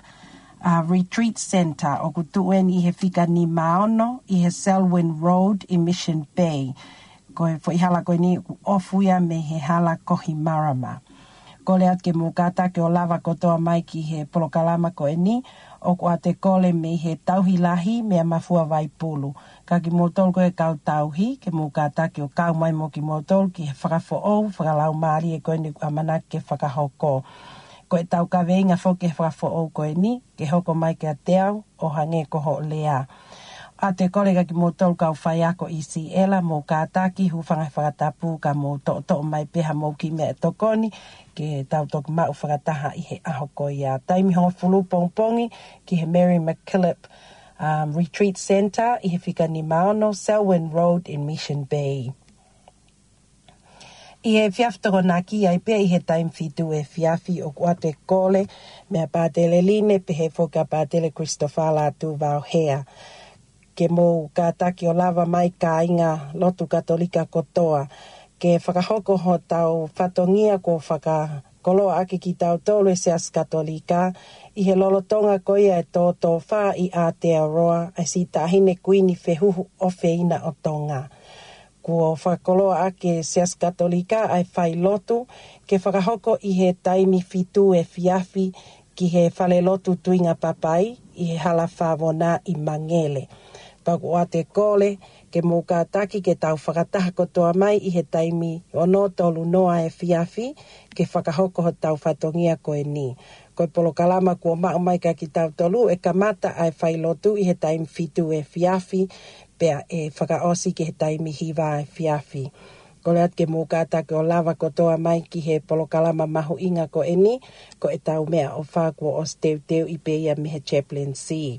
Retreat Center o kutuen i he whika ni maono i he Selwyn Road i Mission Bay. Koe fo i hala koe ni ofuia me he hala kohi marama. Kole at ke mukata ke o lava kotoa mai ki he polokalama koe ni o ko ate kole me he tauhi lahi me a mafua vai pulu. Ka ki motol koe kau tauhi ke mukata ke o kau mai mo ki motol ki he whakafo ou whakalau maari e koe ni amanak ke whakahoko. Koe tau ka veinga fo ke whakafo ou koe ni, ke hoko mai ke a teau o hange koho lea. A te kolega ki motol kau whaiako i si ela mo kātaki hufanga whakatapu ka mo to mai peha mo ki mea tokoni, ke tau toku mau whakataha i he aho koe ia. Taimi hongo fulu pongpongi ki he Mary McKillop Retreat Center i he whika ni maono, Selwyn Road in Mission Bay. I he whiaftoro nā ki ai pia i he taim fitu e whiafi o kua te kole mea pātele line pe he whoka pātele Christopher la tu vau hea. Ke mō kātaki o lava mai ka inga lotu katolika kotoa. Ke whakahoko ho tau whatongia ko koloa ake ki tau tolu e Seas Katolika, i he lolotonga koia e tō wha i Aotearoa, ai si tahine kuini whehuhu o whina o tonga. Kua whakoloa ake Seas Katolika ai whai lotu, ke whakahoko i he taimi fitu e fiafi, ki he whale lotu tuinga papai, i he hala whawona i Mangele. Paku o te kole, ke mūkataki ke tau whakataha kotoa mai i he taimi o no tolu noa e fiafi, ke whakahoko ho tau whatongia koe ni. Koe polo kalama kua maa mai ka ki tau tolu, e kamata ai whailotu i he taimi fitu e fiafi, pea e whakaosi ke he taimi hiva e fiafi. Ko leat ke mūkataki o lava kotoa mai ki he polo kalama mahu inga ko ni, ko e tau mea o whakua o steu i peia me he chaplaincy.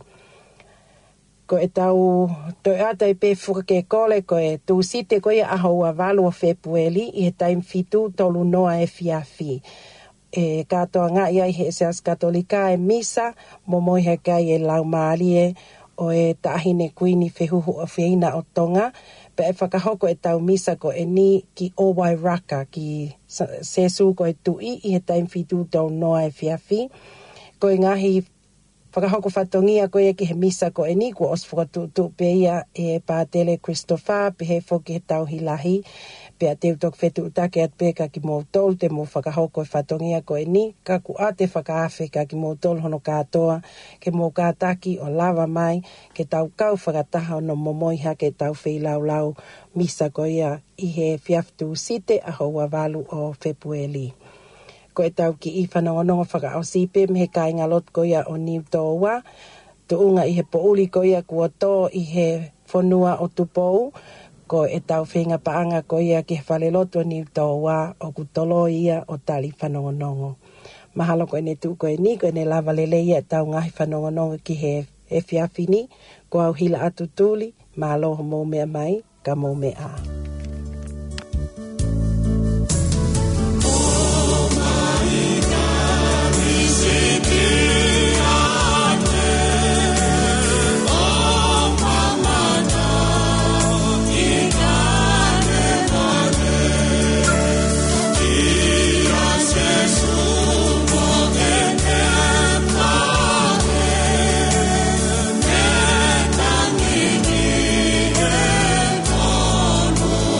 Ko e tau toi ata i pe fuka ke kole ko e tu site ko ia aho walu o Februari i he taim fitu tolu noa e fiafi. E katoa ngā ia i he Seas Katolika e misa mo moi he kai e lau maalie o e tahine kuini whehuhu o whina o tonga. Pe e whakahoko e tau misa ko e ni ki Owairaka ki sesu ko e tui i he taim fitu tolu noa e fiafi. Ko e ngahi whakahoko whatongia koe ki he misa ko e ni, kua os whakatutu pe ia e Pātele Christopher, pe he whoki he tau hilahi, pe a teu tok whetu utake at peka ki mō tolu te mō whakahoko e whatongia ko e ni, ka ku a te whakaafe ka ki mō tolu hono katoa, ke mō kātaki o lava mai, ke tau kau whakataha no momoiha ke tau whilau misa ko ia i he fiaftu site a hoa walu o Februari. Ko e tau ki i whanongonongo whakaosipe me he kai ngalot ko ia o Niu Toa. Tu unga i he pouli ko ia kua tō i he whanua o tupou. Ko e tau whenga paanga ko ia ki he whaleloto Niu Toa o kutolo ia o tali whanongonongo. Mahalo ko ene tu ko e ni, ko ene lava lele ia tau ngahi whanongonongo ki he fiafini. Ko au hila atu tuli, mahalo ho mō mea mai, ka mō mea. Oh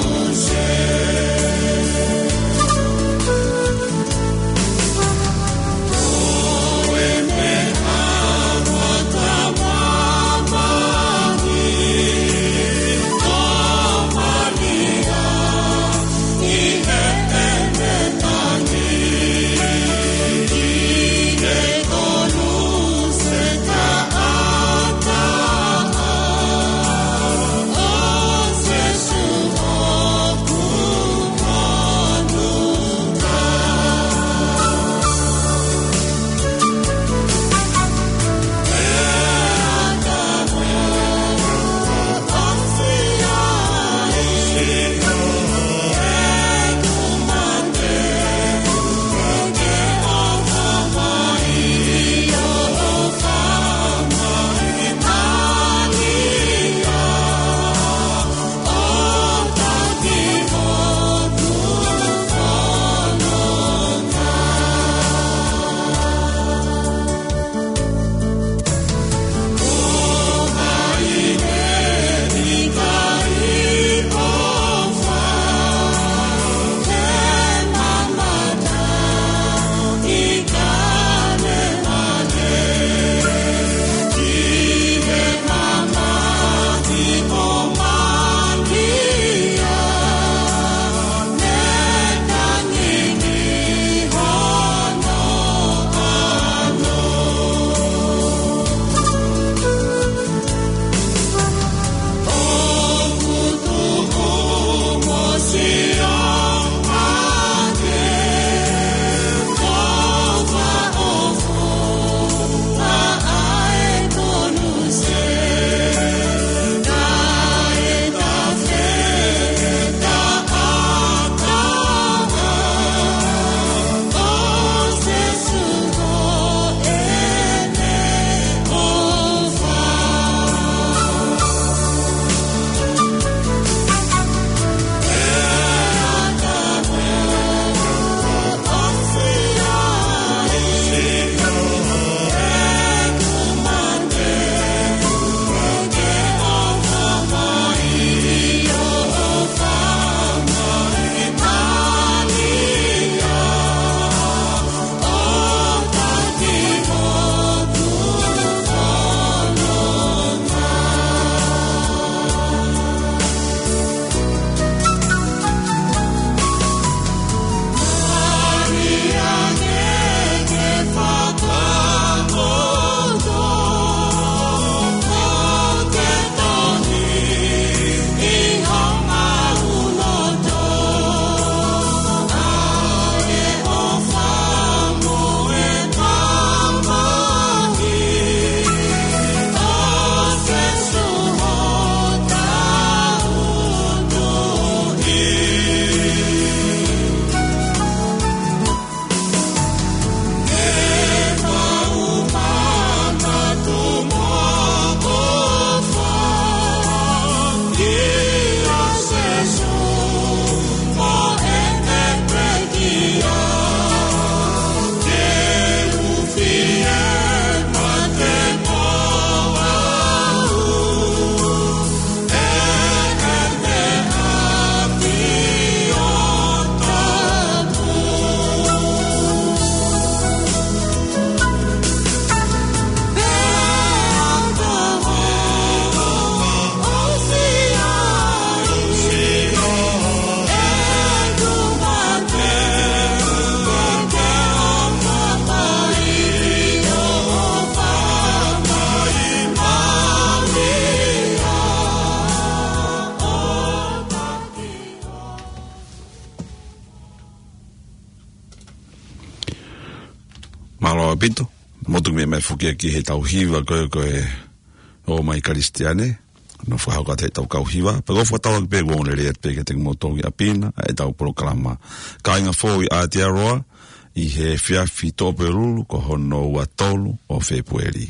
pito. Motu me mai fuki ki he tau hiwa koe o mai Kristiane. No whahau ka te tau kau hiwa. Pego whatau ki pego ngole rea te peke te motu i apina. E tau proklama. Ka inga fō i Aotearoa. I he whiawhi tōpe rulu ko hono ua tolu o Februari.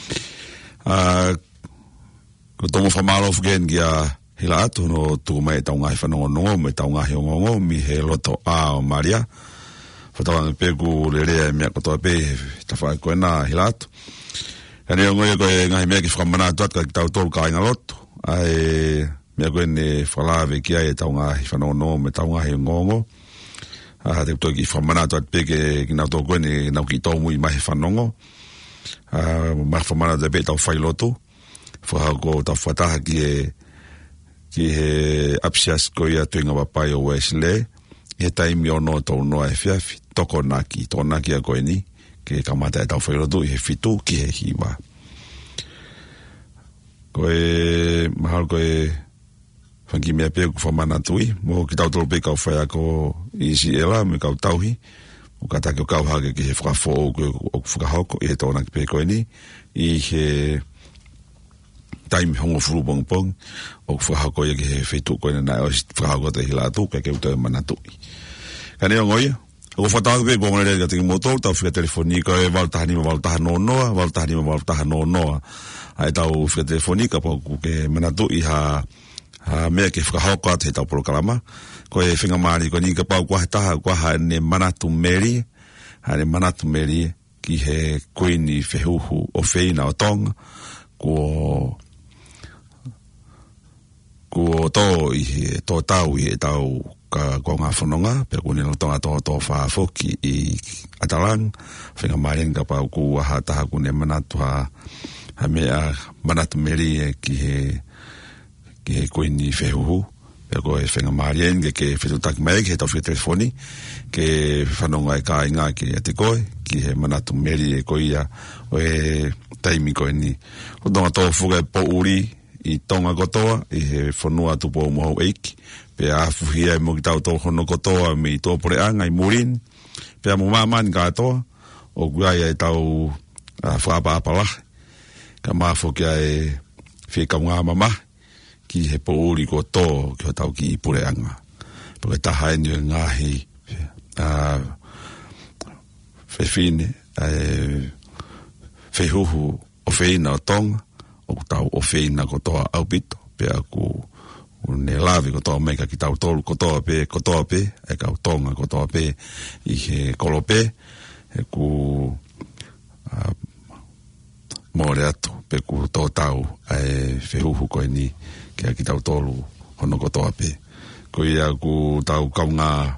Ko tongo whamalo fuken ki a hila atu no tuku mai tau ngahi whanongonongo me tau ngahi ongongo mi he loto a o Maria. Whatawanga peku le rea mea kotoa pe tawhai koe nā hila atu. Kani o ngoe koe ngahi mea ki whakamana atu ka ki tau tolu ka inga loto. Ai mea koe ne whalawe ki ai tau ngahi whanongonongo me tau ngahi ongongo. Te kutoa ki whamana atu pe ki nau tō koe ne nau ki tau mui mahi whanongo. Mahi whamana te pe tau whai loto. Whahau ko tau whataha ki he apsias ko ia tuinga wapai o Wesley. He taimi o no tau noa e whiawhi. Toko naki a koe ni. Ke kamata e tau whairotu i he whitu ki he hiwa. Koe mahal koe whanki mea pia ku whamana tui. Mo ki tau tolo pe kau whai ako isi ela me kau tauhi. O katake o kau hake ki he whakafo o whakahoko i he tōnaki pe koe ni. I he taimi hongo furu pong o whakahoko i ki he whitu koe na o whakahoko te hila atu ke uta mana tui. Kani o ngoia. O whataku pe kongone rea ka tiki motor tau whika telefonika e waltahanima waltaha no noa. Ai tau whika telefonika po ke mana tui ha mea ke whakahoko atu he tau proklama. Ko e whinga maari ko ni ka pau kua ha ne manatu meri. Ha ne manatu meri ki he koini whehuhu o wheina o tonga. Ko tō i he tō tau i he tau ka ngā whanonga, pe kuni no tonga tō whaafoki i Atalang, whinga maien ka pau ku aha taha kune manatu ha mea manatu meri ki he koini whehuhu, pe ko e whinga maien ke whetutaki mai ki he tau whi telefoni, ke whanonga e ka inga ki ate koe, ki he manatu meri e koia o e taimi koe ni. Ko tonga tō fuga e po uri, i tonga kotoa, i he whanua tupo o mohau eiki, pe a fuhia e mo ki tau tō hono kotoa me i tō poreanga i Murin, pe a mo mamani katoa, o kuia e tau whaapa-apalahi, ka mafo kia e whikau ngā mamahi, ki he po uri ko tō ki ho tau ki i poreanga. Pe ka taha eni e ngahi whewhine, whehuhu o wheina o tonga, o tau o wheina kotoa aupito, pe a ku ne lavi kotoa meka ki tau tolu kotoa pe, e kau tonga kotoa pe, i he kolope, e ku more atu, pe ku tō tau e whehuhu koe ni, ki a ki tau tolu hono kotoa pe. Ko ia ku tau kaunga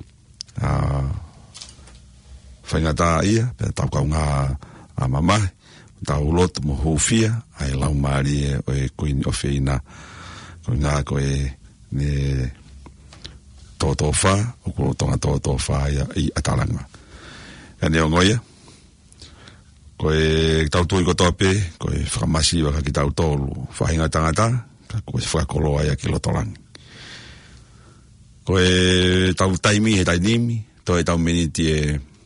whaingata ia, pe tau kaunga mamahi, tau loto mo hufia, ai lau maari e o e koini o wheina, ko ngā koe ne tōtō whā, o kuro tonga tōtō whā i Atalanga. Kani o ngoia, koe tau tui kotoa pe, koe whakamasi waka ki tau tōlu whahinga tangata, koe whakakoloa ia ki Lotolangi. Koe tau taimi he tainimi, toi tau miniti e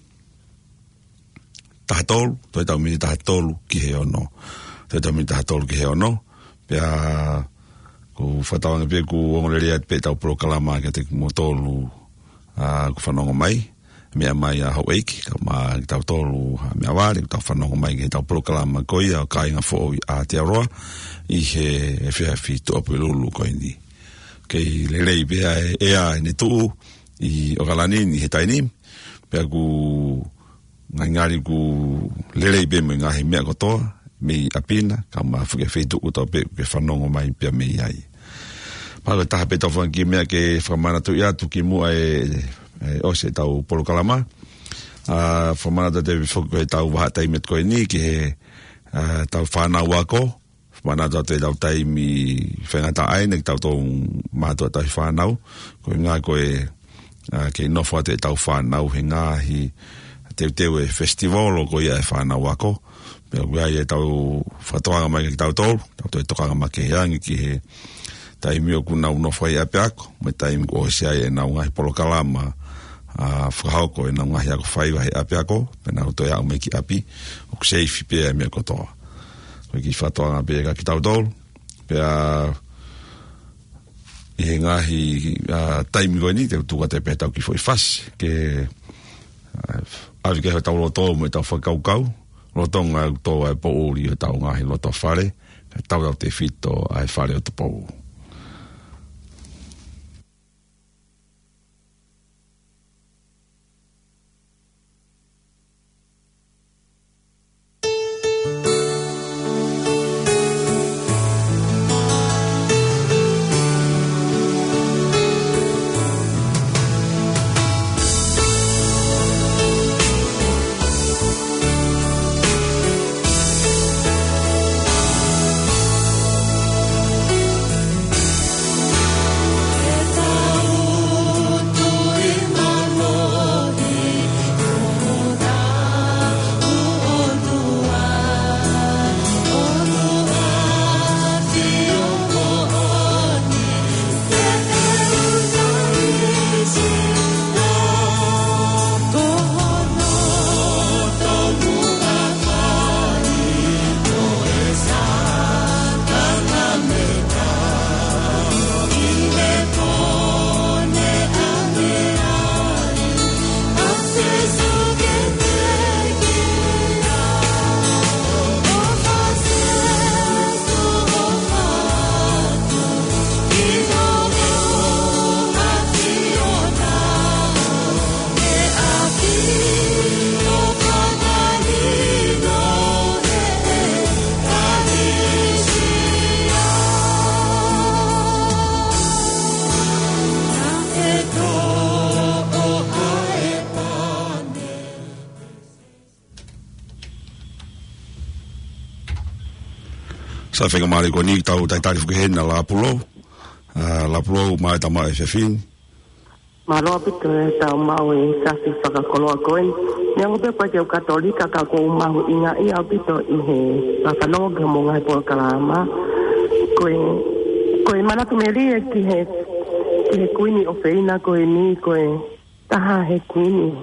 tahatolu, toi tau mini tahatolu ki he ono. Toi tau mini tahatolu ki he ono. Pea, ku whatawanga pe ku ongorerea pe tau proklama ke te motolu ku whanongo mai. Mea mai a hau eiki, ka ma ki tau tolu mea wāre, ku tau whanongo mai ke tau proklama koia o kāinga fō i Aotearoa, i he whiawhi tuapu lulu koi ni. Kei le rei pea ea ne tuu i o kalani ni he tainim, pea ku ngari ku lelei be me ngahi mea kotoa, me apina, ka ma fuke whetu uta pe ke whanongo mai pia me iai. Pāko taha pe tau whanki mea ke whamana tu ia tu ki mua e ose tau polokalama. Whamana tu te whuku e tau waha taimet koe ni ki he tau whanau wako. Whamana tu te tau taimi whengata aine ki tau tau mātua tau whanau. Koe ngā koe ke nofua te tau whanau he ngāhi teu e festival o ko ia e whanau wako. Pea kua ia tau whatoanga mai ki tau tolu, tau toi tokanga mai ke heangi ki he taimi o kuna uno whai ape ako, me taimi ko ose ai e nau ngai polokalama whakahoko e na ngahi ako whaiwa he api ako, pena o toi au me ki api, o kuseifi pia e mea kotoa. Koe ki whatoanga pia ka ki tau tolu, pia i he ngahi taimi koe ni, te utuka te pia tau ki fwoi whasi, ke awi ke he tau loto mo e tau whakaukau, lotonga e toa e po uri e tau ngahi loto whare, tau tau te whito ai whare o te pou. Sa whenga maari ko ni tau tai tari whuke hena la pulo mai ta mai whewhin. Maloa pito e tau mau e sasi whakakoloa koen. Nea ngope pa te o katolika ka kou mahu inga i au pito i he whakanonga mo ngai po kalama. Koe manatu me ria ki he kuini o whina koe ni koe taha he kuini.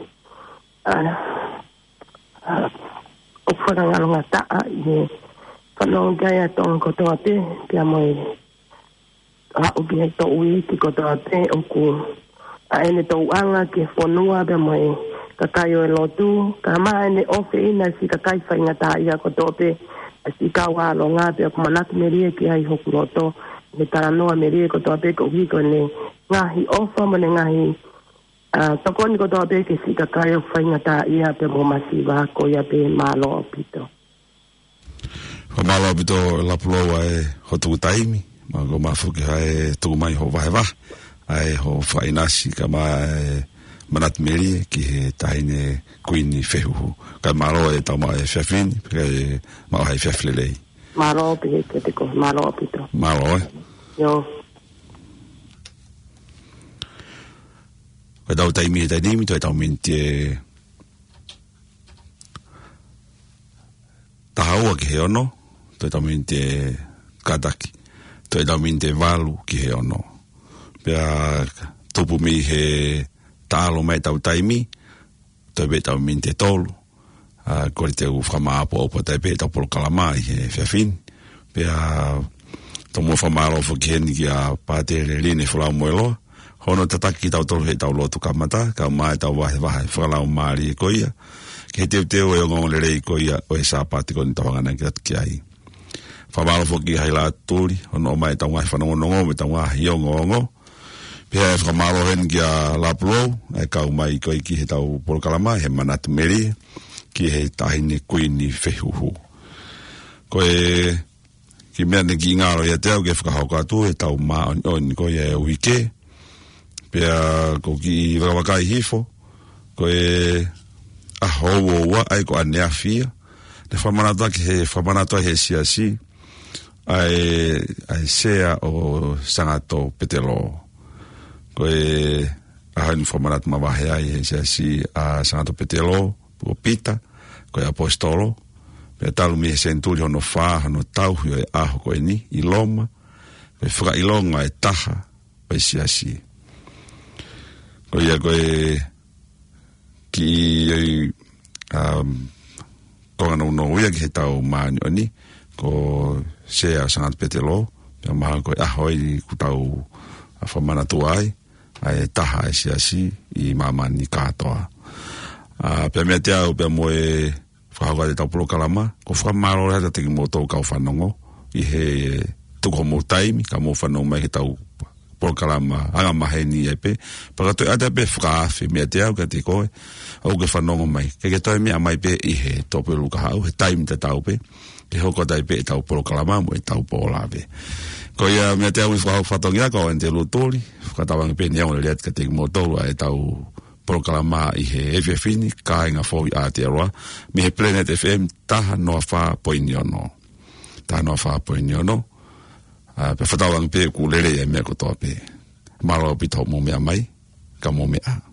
O whakangalonga taa i he whanau gaya tōng kotoa te, pia moi uki hei tō ui ki kotoa te, o ku a ene tō uanga ki whanua, pia moi kakai o e lotu, ka maa ene ofe ina si kakai whainga tā ia kotoa te, a si kawa alo ngā, pia kumanaki me rie ki hai hoku roto, me taranoa me rie kotoa te, ko hiko ne ngahi ofa, mo ne ngahi tokoni kotoa te, ki si kakai o whainga tā ia, pia mo masi wako ia pe malo o pito. Whamalo pito la puloa e ho tuku taimi, ma ko mafuki hae tuku mai ho vahe ai ho whainasi ka mai manat meri ki he tahine kuini whehuhu. Ka maro e tau mai whewhini, pika e mao hai whewhlelei. Maro pike ke te ko, maro pito. Maro e? Yo. Koe tau taimi e tainimi, toi tau minti e tahaua ki he ono, toi tau minte kataki, toi tau minte walu ki he ono. Pea tupu mi he taalo mai tau taimi, toi be tau minte tolu, kore te u whamaapo opo tai pe tau polo kalamai he whewhin. Pea tau mua whamaaro fo ki heni ki a pātere line whalau moeloa, hono tataki tau tolu he tau lotu kamata, kau mai tau wahe whalau maari e koia, ke teo e o ngong le rei koia o e sāpati ko ni tawangana ki ai. Whamalo foki hai la tūri, ono mai tau ngai whanongonongo, me tau ngai ongo. Pea e whamalo hen ki a Lapuro, e kau mai koi ki he tau polokalama, he manatu meri, ki he tahine kuini whehuhu. Koe, ki mea ne ki ngaro ia teo, ke whakahauka atu, he tau maa oni koi e uike, pea ko ki wakawakai hifo, koe ahowo wa ai ko anea fia, ne whamanata ki he whamanata he siasi, ai sea o sangato petelo. Koe ahani whamanata mawahe ai he siasi a sangato petelo, o pita, koe apostolo, pe talu mi he senturi hono wha, hono tauhi o e aho koe ni, i loma, koe whaka ilonga e taha, o e siasi. Koe ia koe ki ko no ia ki tau mani oni ko sea sangat petelo ya maha ko ahoi ku tau afamana tuai ai taha si I mamani katoa pe metea o pe moe whakawa de tau polo kalama ko whamaro rea te ki mo tau kau whanongo I he tuko mo taimi ka mo whanongo mai ki tau polo kalama anga mahe ni e pe paka toi ata pe whaafi metea o ka te koe au ke whanongo mai ke toi mea mai pe I he tope luka hau he taimi te tau pe ke hoko tai pe tau polo kalama mo tau pola pe ko ia metea ui whatongia ko en te lutori whakatawang pe niaone leat ka te ki mo tolu ai tau Proklama I he FFini ka inga fo I Aotearoa mi he Planet FM taha noa wha poiniono pe whatawang pe ku lere e mea kotoa pe maro pito mo mea mai ka mo mea